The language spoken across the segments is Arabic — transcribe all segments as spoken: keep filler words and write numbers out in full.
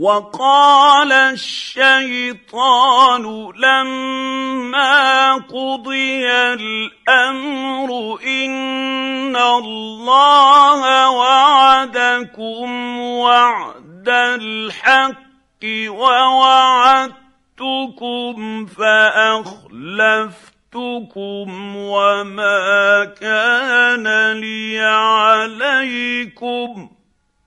وقال الشيطان لما قضي الامر ان الله وعدكم وعد الحق ووعدتكم فاخلفتكم وما كان لي عليكم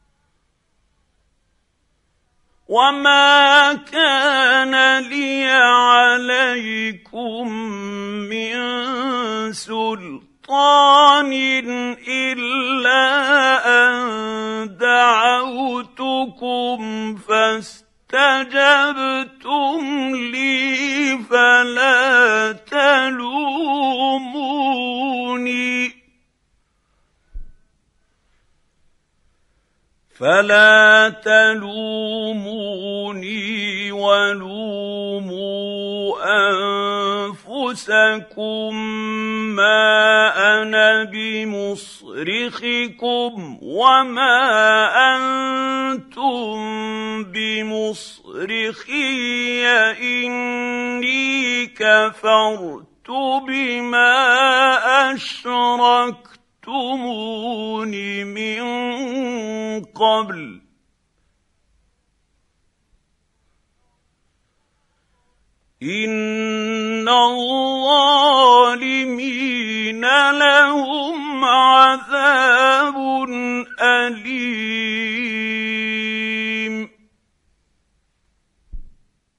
وما كان لي عليكم من سلطان إلا أن دعوتكم فاستجبتم لي فلا تلوموني فلا تلوموني ولوموا أنفسكم ما أنا بمصرخكم وما أنتم بمصرخي إني كفرت بما أشركتم تُمُونِ مِن قَبْلُ إِنَّ الظَّالِمِينَ لَهُمْ عَذَابٌ أَلِيمٌ